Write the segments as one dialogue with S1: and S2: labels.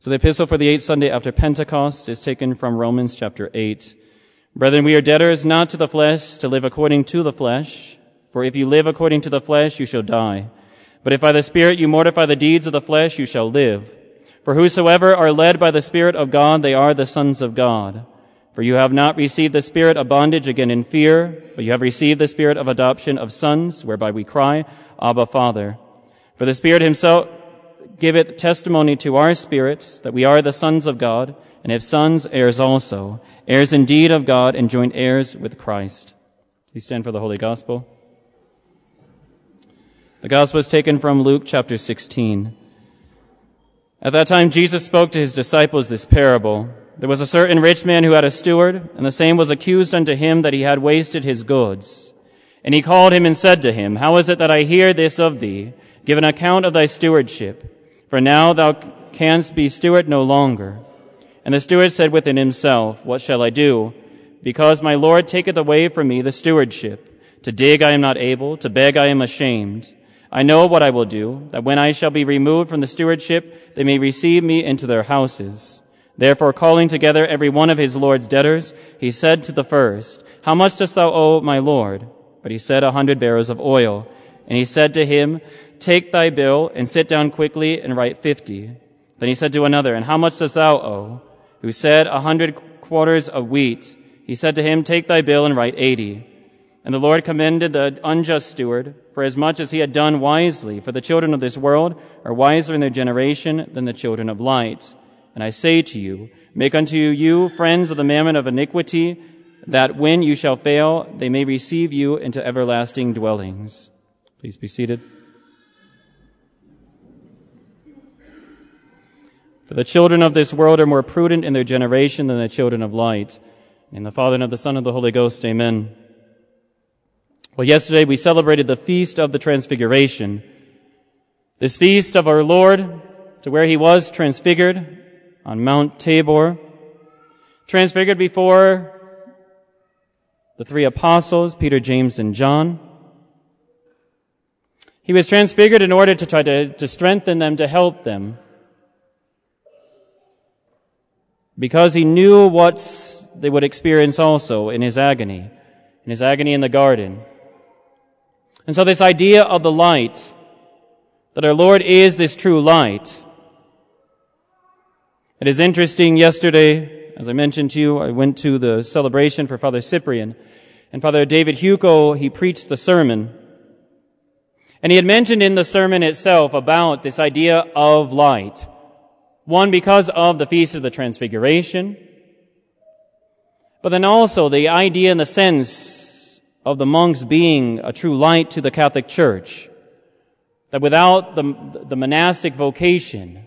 S1: So the epistle for the 8th Sunday after Pentecost is taken from Romans chapter 8. Brethren, we are debtors not to the flesh to live according to the flesh. For if you live according to the flesh, you shall die. But if by the Spirit you mortify the deeds of the flesh, you shall live. For whosoever are led by the Spirit of God, they are the sons of God. For you have not received the spirit of bondage again in fear, but you have received the spirit of adoption of sons, whereby we cry, Abba, Father. For the Spirit himself giveth testimony to our spirits that we are the sons of God, and if sons, heirs also, heirs indeed of God, and joint heirs with Christ. Please stand for the Holy Gospel. The Gospel is taken from Luke chapter 16. At that time Jesus spoke to his disciples this parable. There was a certain rich man who had a steward, and the same was accused unto him that he had wasted his goods. And he called him and said to him, How is it that I hear this of thee? Give an account of thy stewardship. For now thou canst be steward no longer. And the steward said within himself, What shall I do? Because my Lord taketh away from me the stewardship. To dig I am not able, to beg I am ashamed. I know what I will do, that when I shall be removed from the stewardship, they may receive me into their houses. Therefore, calling together every one of his Lord's debtors, he said to the first, How much dost thou owe my Lord? But he said 100 barrels of oil. And he said to him, Take thy bill, and sit down quickly, and write 50. Then he said to another, And how much dost thou owe? Who said 100 quarters of wheat. He said to him, Take thy bill, and write 80. And the Lord commended the unjust steward, for as much as he had done wisely. For the children of this world are wiser in their generation than the children of light. And I say to you, make unto you friends of the mammon of iniquity, that when you shall fail, they may receive you into everlasting dwellings. Please be seated. For the children of this world are more prudent in their generation than the children of light. In the Father, and of the Son, and of the Holy Ghost, amen. Well, yesterday we celebrated the Feast of the Transfiguration. This feast of our Lord, to where he was transfigured on Mount Tabor, transfigured before the three apostles, Peter, James, and John. He was transfigured in order to try to strengthen them, to help them, because he knew what they would experience also in his agony in the garden. And so this idea of the light, that our Lord is this true light. It is interesting, yesterday, as I mentioned to you, I went to the celebration for Father Cyprian, and Father David Hugo, he preached the sermon. And he had mentioned in the sermon itself about this idea of light. One, because of the Feast of the Transfiguration, but then also the idea and the sense of the monks being a true light to the Catholic Church. That without the monastic vocation,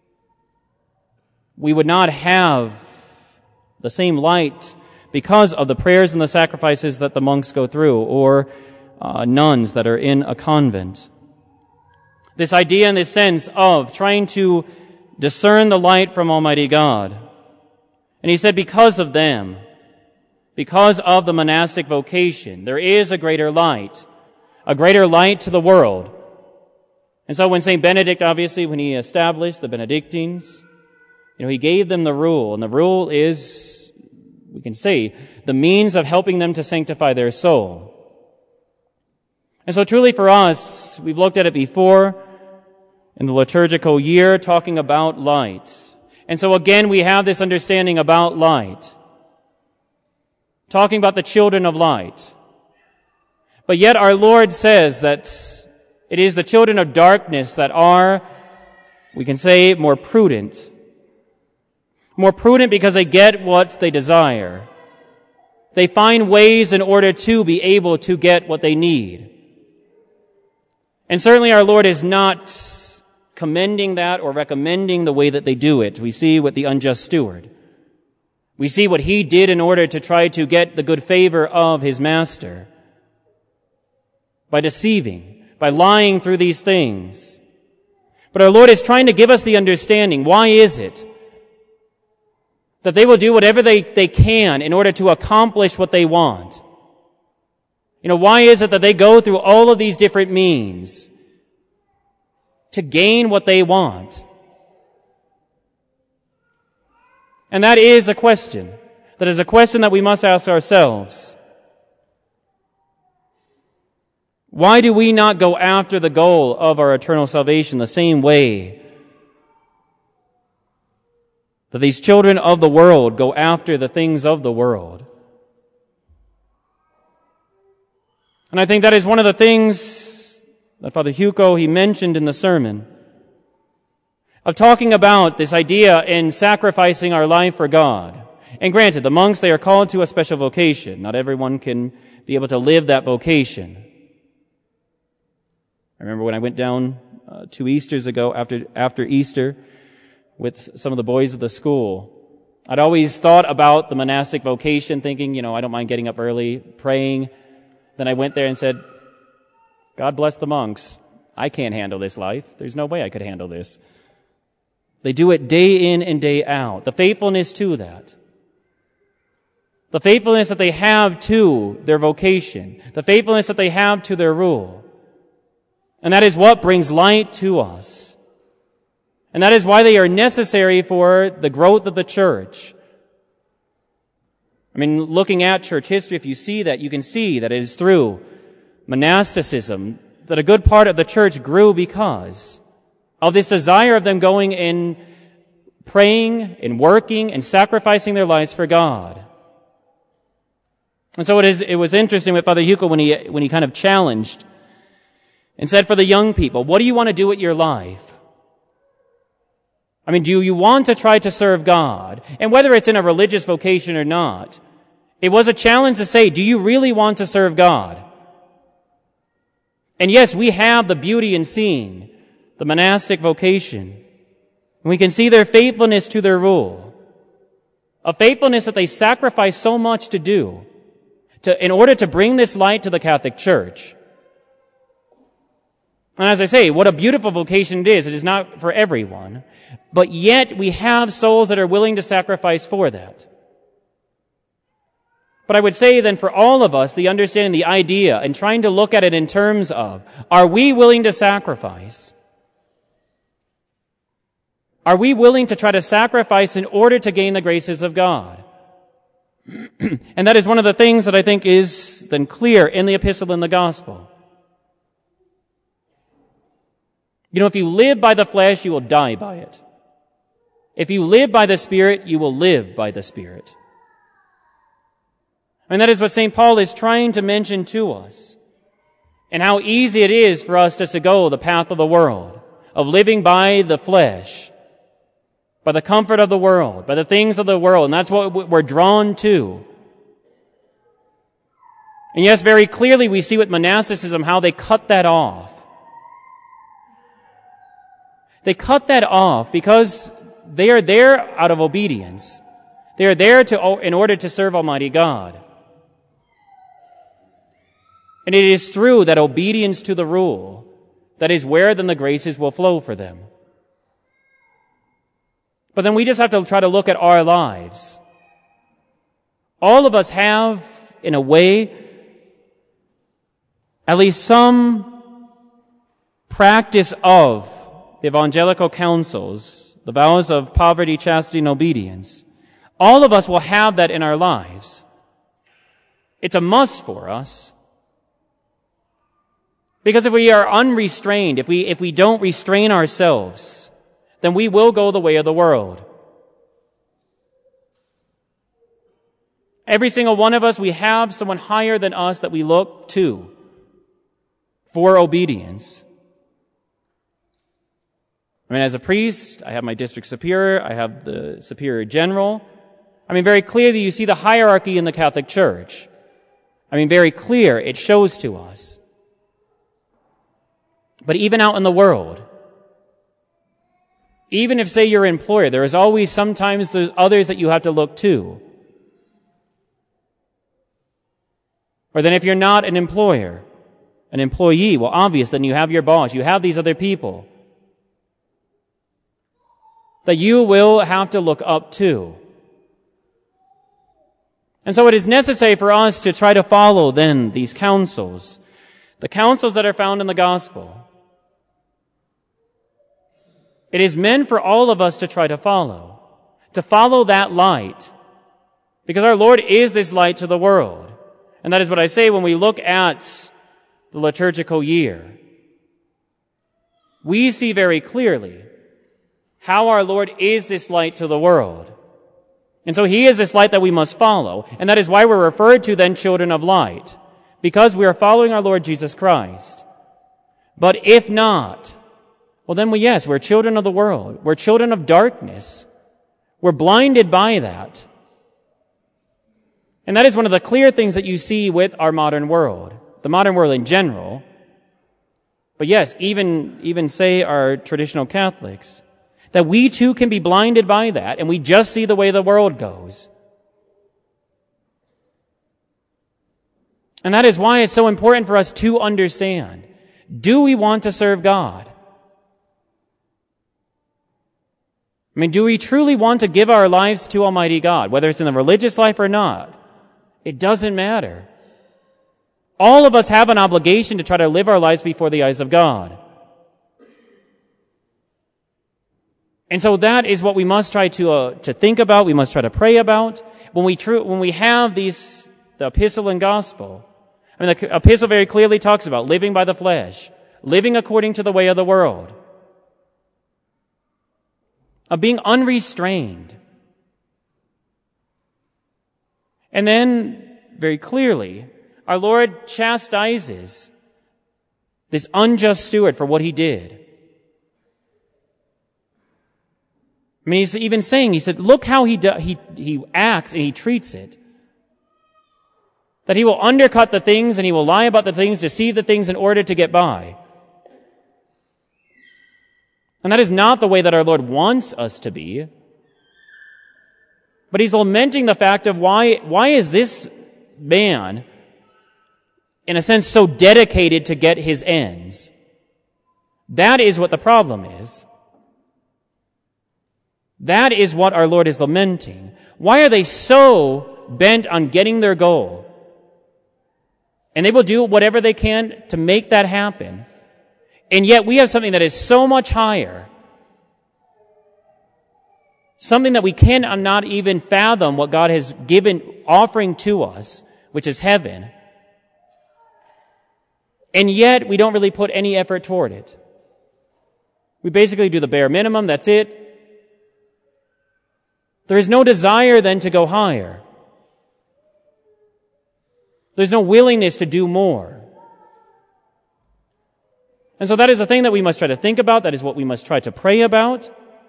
S1: we would not have the same light because of the prayers and the sacrifices that the monks go through, or nuns that are in a convent. This idea and this sense of trying to discern the light from Almighty God. And he said, because of them, because of the monastic vocation, there is a greater light to the world. And so when St. Benedict, obviously, when he established the Benedictines, he gave them the rule, and the rule is, we can say, the means of helping them to sanctify their soul. And so truly for us, we've looked at it before, in the liturgical year, talking about light. And so again, we have this understanding about light. Talking about the children of light. But yet our Lord says that it is the children of darkness that are, we can say, more prudent. More prudent because they get what they desire. They find ways in order to be able to get what they need. And certainly our Lord is not commending that or recommending the way that they do it. We see with the unjust steward. We see what he did in order to try to get the good favor of his master. By deceiving, by lying through these things. But our Lord is trying to give us the understanding. Why is it that they will do whatever they can in order to accomplish what they want? Why is it that they go through all of these different means to gain what they want? And that is a question. That is a question that we must ask ourselves. Why do we not go after the goal of our eternal salvation the same way that these children of the world go after the things of the world? And I think that is one of the things that Father Hugo, he mentioned in the sermon, of talking about this idea in sacrificing our life for God. And granted, the monks, they are called to a special vocation. Not everyone can be able to live that vocation. I remember when I went down 2 Easters ago, after Easter, with some of the boys of the school, I'd always thought about the monastic vocation, thinking, I don't mind getting up early, praying. Then I went there and said, God bless the monks. I can't handle this life. There's no way I could handle this. They do it day in and day out. The faithfulness to that. The faithfulness that they have to their vocation. The faithfulness that they have to their rule. And that is what brings light to us. And that is why they are necessary for the growth of the church. I mean, looking at church history, if you see that, you can see that it is through monasticism that a good part of the church grew because of this desire of them going and praying and working and sacrificing their lives for God. And so it was interesting with Father Hugo when he kind of challenged and said, for the young people, what do you want to do with your life? I mean, do you want to try to serve God? And whether it's in a religious vocation or not, it was a challenge to say, do you really want to serve God? And yes, we have the beauty in seeing the monastic vocation. And we can see their faithfulness to their rule. A faithfulness that they sacrifice so much to do in order to bring this light to the Catholic Church. And as I say, what a beautiful vocation it is. It is not for everyone. But yet we have souls that are willing to sacrifice for that. But I would say then for all of us, the understanding, the idea, and trying to look at it in terms of, are we willing to sacrifice? Are we willing to try to sacrifice in order to gain the graces of God? And that is one of the things that I think is then clear in the epistle and the gospel. If you live by the flesh, you will die by it. If you live by the Spirit, you will live by the Spirit. And that is what St. Paul is trying to mention to us. And how easy it is for us to go the path of the world, of living by the flesh, by the comfort of the world, by the things of the world. And that's what we're drawn to. And yes, very clearly we see with monasticism how they cut that off. They cut that off because they are there out of obedience. They are there in order to serve Almighty God. And it is through that obedience to the rule that is where then the graces will flow for them. But then we just have to try to look at our lives. All of us have, in a way, at least some practice of the evangelical counsels, the vows of poverty, chastity, and obedience. All of us will have that in our lives. It's a must for us. Because if we are unrestrained, if we don't restrain ourselves, then we will go the way of the world. Every single one of us, we have someone higher than us that we look to for obedience. I mean, as a priest, I have my district superior, I have the superior general. I mean, very clearly you see the hierarchy in the Catholic Church. I mean, very clear, it shows to us. But even out in the world, even if, say, you're an employer, there is always sometimes there's others that you have to look to. Or then if you're not an employer, an employee, well, obvious, then you have your boss, you have these other people that you will have to look up to. And so it is necessary for us to try to follow then these counsels, the counsels that are found in the gospel. It is meant for all of us to try to follow, to follow that light. Because our Lord is this light to the world. And that is what I say when we look at the liturgical year. We see very clearly how our Lord is this light to the world. And so He is this light that we must follow. And that is why we're referred to then children of light. Because we are following our Lord Jesus Christ. But if not, well then we're children of the world. We're children of darkness. We're blinded by that. And that is one of the clear things that you see with our modern world. The modern world in general. But yes, even say our traditional Catholics. That we too can be blinded by that, and we just see the way the world goes. And that is why it's so important for us to understand. Do we want to serve God? I mean, do we truly want to give our lives to Almighty God, whether it's in the religious life or not? It doesn't matter. All of us have an obligation to try to live our lives before the eyes of God. And so that is what we must try to think about. We must try to pray about when we have the epistle and gospel. I mean, the epistle very clearly talks about living by the flesh, living according to the way of the world, of being unrestrained. And then, very clearly, our Lord chastises this unjust steward for what he did. I mean, he's even saying, he said, look how he acts and he treats it. That he will undercut the things and he will lie about the things, deceive the things in order to get by. And that is not the way that our Lord wants us to be. But he's lamenting the fact of why is this man, in a sense, so dedicated to get his ends? That is what the problem is. That is what our Lord is lamenting. Why are they so bent on getting their goal? And they will do whatever they can to make that happen. And yet we have something that is so much higher. Something that we cannot even fathom what God has given, offering to us, which is heaven. And yet we don't really put any effort toward it. We basically do the bare minimum, that's it. There is no desire then to go higher. There's no willingness to do more. And so that is the thing that we must try to think about. That is what we must try to pray about.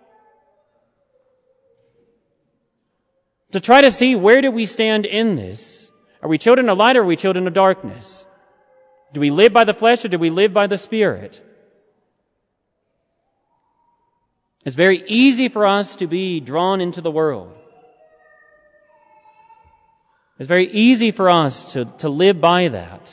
S1: To try to see, where do we stand in this? Are we children of light or are we children of darkness? Do we live by the flesh or do we live by the Spirit? It's very easy for us to be drawn into the world. It's very easy for us to live by that.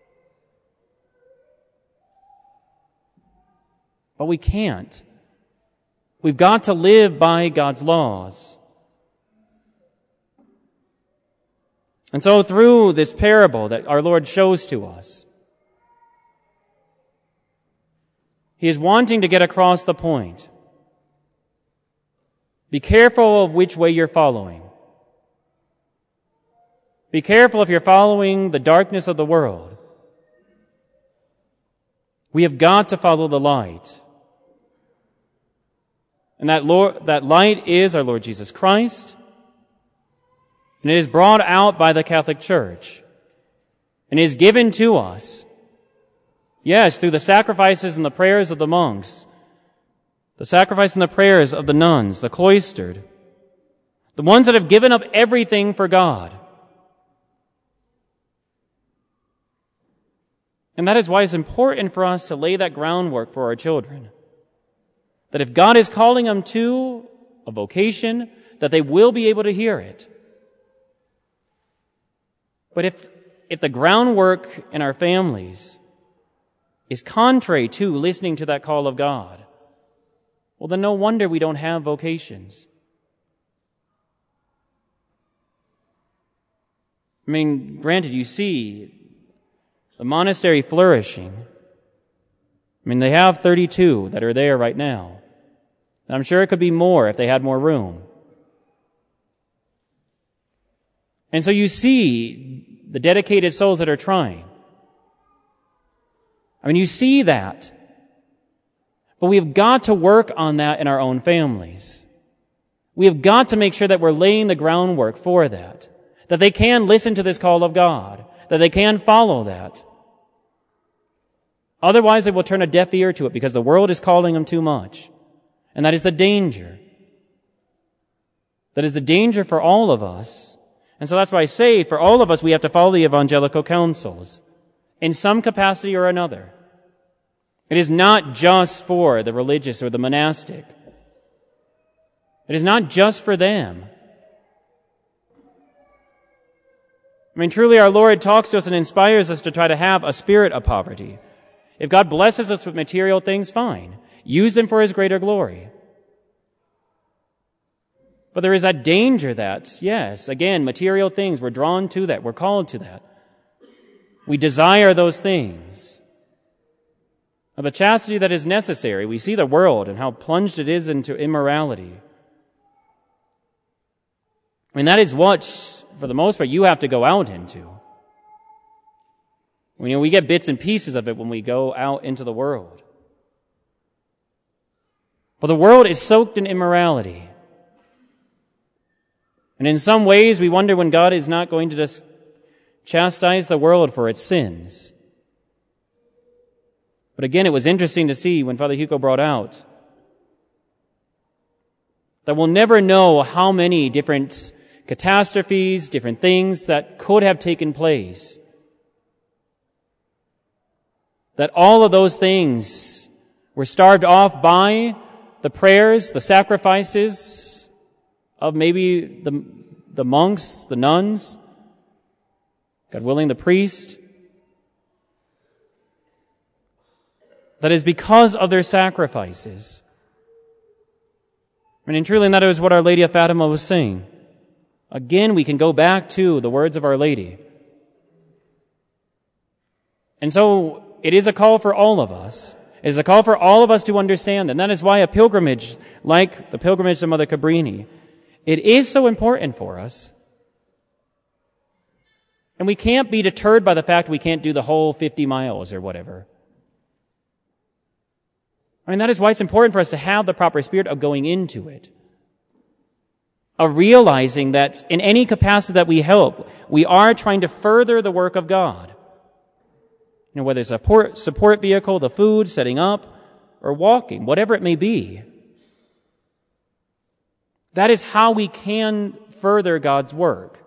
S1: But we can't. We've got to live by God's laws. And so through this parable that our Lord shows to us, He is wanting to get across the point. Be careful of which way you're following. Be careful if you're following the darkness of the world. We have got to follow the light. And that light is our Lord Jesus Christ. And it is brought out by the Catholic Church. And is given to us. Yes, through the sacrifices and the prayers of the monks. The sacrifice and the prayers of the nuns, the cloistered. The ones that have given up everything for God. And that is why it's important for us to lay that groundwork for our children. That if God is calling them to a vocation, that they will be able to hear it. But if the groundwork in our families is contrary to listening to that call of God, well, then no wonder we don't have vocations. I mean, granted, you see the monastery flourishing. I mean, they have 32 that are there right now. And I'm sure it could be more if they had more room. And so you see the dedicated souls that are trying. I mean, you see that. But we have got to work on that in our own families. We have got to make sure that we're laying the groundwork for that they can listen to this call of God, that they can follow that. Otherwise, they will turn a deaf ear to it because the world is calling them too much. And that is the danger. That is the danger for all of us. And so that's why I say, for all of us, we have to follow the evangelical counsels in some capacity or another. It is not just for the religious or the monastic. It is not just for them. I mean, truly our Lord talks to us and inspires us to try to have a spirit of poverty. If God blesses us with material things, fine. Use them for His greater glory. But there is that danger that, yes, again, material things, we're drawn to that, we're called to that. We desire those things. Of the chastity that is necessary, we see the world and how plunged it is into immorality. I mean, that is what, for the most part, you have to go out into. You know, we get bits and pieces of it when we go out into the world. But the world is soaked in immorality. And in some ways, we wonder when God is not going to just chastise the world for its sins. But again, it was interesting to see when Father Hugo brought out that we'll never know how many different catastrophes, different things that could have taken place. That all of those things were starved off by the prayers, the sacrifices of maybe the monks, the nuns, God willing, the priest. That is because of their sacrifices. And truly, that is what Our Lady of Fatima was saying. Again, we can go back to the words of Our Lady. And so, it is a call for all of us. It is a call for all of us to understand. And that is why a pilgrimage, like the pilgrimage to Mother Cabrini, it is so important for us. And we can't be deterred by the fact we can't do the whole 50 miles or whatever. I mean, that is why it's important for us to have the proper spirit of going into it. Of realizing that in any capacity that we help, we are trying to further the work of God. You know, whether it's a support vehicle, the food, setting up, or walking, whatever it may be. That is how we can further God's work.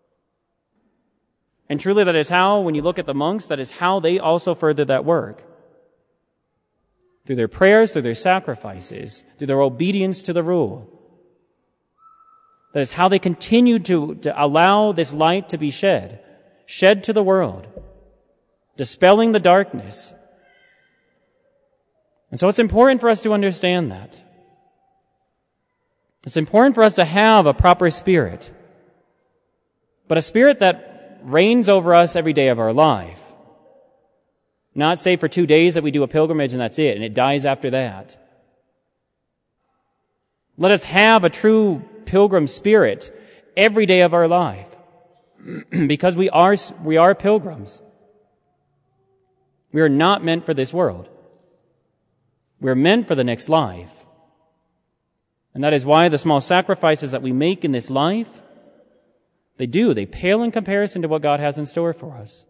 S1: And truly that is how, when you look at the monks, that is how they also further that work. Through their prayers, through their sacrifices, through their obedience to the rule. That is how they continue to allow this light to be shed to the world, dispelling the darkness. And so it's important for us to understand that. It's important for us to have a proper spirit, but a spirit that reigns over us every day of our life. Not say for 2 days that we do a pilgrimage and that's it, and it dies after that. Let us have a true pilgrim spirit every day of our life, because we are pilgrims. We are not meant for this world. We are meant for the next life. And that is why the small sacrifices that we make in this life, they pale in comparison to what God has in store for us.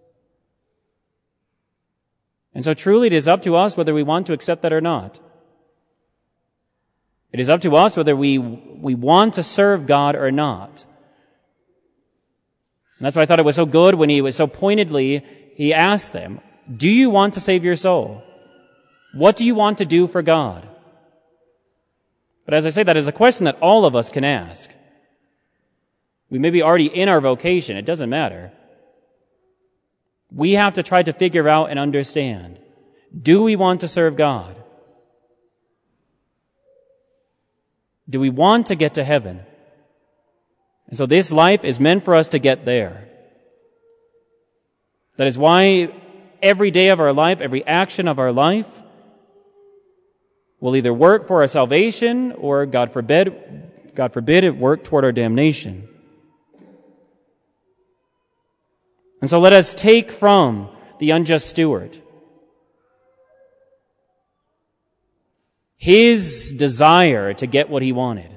S1: And so truly it is up to us whether we want to accept that or not. It is up to us whether we want to serve God or not. And that's why I thought it was so good when he was so pointedly, he asked them, do you want to save your soul? What do you want to do for God? But as I say, that is a question that all of us can ask. We may be already in our vocation. It doesn't matter. We have to try to figure out and understand. Do we want to serve God? Do we want to get to heaven? And so this life is meant for us to get there. That is why every day of our life, every action of our life, will either work for our salvation or, God forbid, it work toward our damnation. And so let us take from the unjust steward his desire to get what he wanted.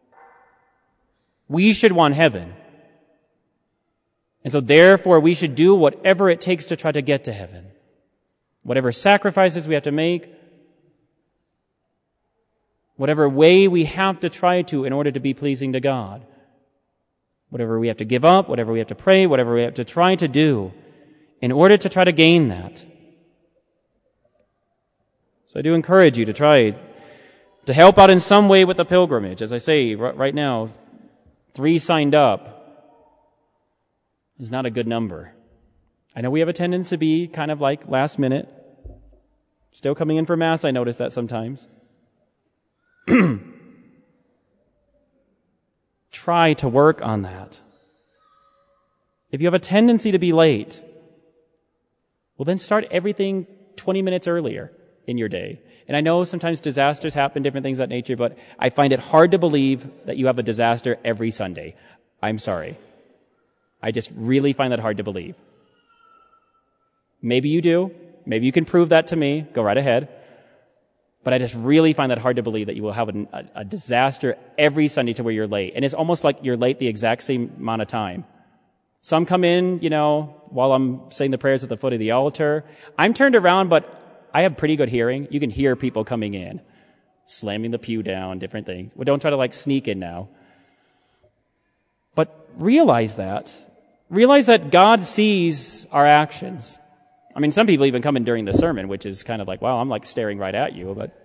S1: We should want heaven. And so therefore we should do whatever it takes to try to get to heaven. Whatever sacrifices we have to make, whatever way we have to try to in order to be pleasing to God. Whatever we have to give up, whatever we have to pray, whatever we have to try to do in order to try to gain that. So I do encourage you to try to help out in some way with the pilgrimage. As I say, right now, 3 signed up is not a good number. I know we have a tendency to be kind of like last minute. Still coming in for Mass, I notice that sometimes. Try to work on that. If you have a tendency to be late, well, then start everything 20 minutes earlier in your day. And I know sometimes disasters happen, different things of that nature, but I find it hard to believe that you have a disaster every Sunday. I'm sorry. I just really find that hard to believe. Maybe you do. Maybe you can prove that to me. Go right ahead. But I just really find that hard to believe that you will have a disaster every Sunday to where you're late. And it's almost like you're late the exact same amount of time. Some come in, while I'm saying the prayers at the foot of the altar. I'm turned around, but I have pretty good hearing. You can hear people coming in, slamming the pew down, different things. Well, don't try to sneak in now. But realize that God sees our actions. I mean, some people even come in during the sermon, which is kind of like, wow, I'm staring right at you, but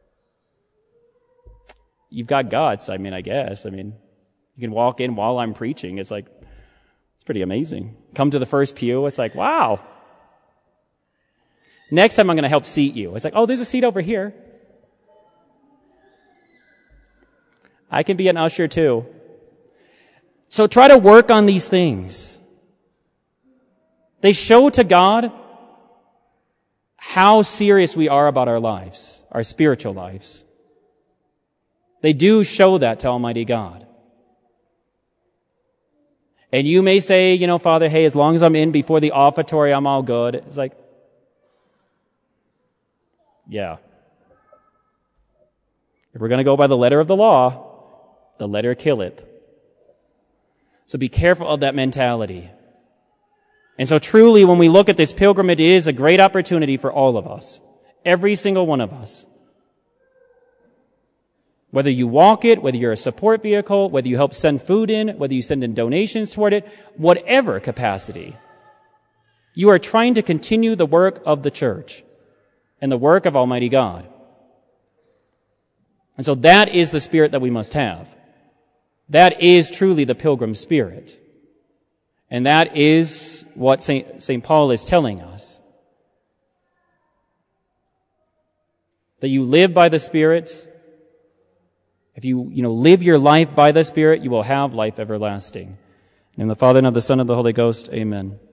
S1: you've got guts, I guess. You can walk in while I'm preaching. It's pretty amazing. Come to the first pew, it's like, wow. Next time I'm going to help seat you. It's like, oh, there's a seat over here. I can be an usher too. So try to work on these things. They show to God how serious we are about our lives, our spiritual lives. They do show that to Almighty God. And you may say, Father, hey, as long as I'm in before the offertory, I'm all good. It's like, yeah. If we're going to go by the letter of the law, the letter killeth. So be careful of that mentality. And so truly, when we look at this pilgrimage, it is a great opportunity for all of us. Every single one of us. Whether you walk it, whether you're a support vehicle, whether you help send food in, whether you send in donations toward it, whatever capacity, you are trying to continue the work of the church and the work of Almighty God. And so that is the spirit that we must have. That is truly the pilgrim spirit. And that is what St. Paul is telling us. That you live by the Spirit. If you live your life by the Spirit, you will have life everlasting. In the name of the Father, and of the Son, and of the Holy Ghost, amen.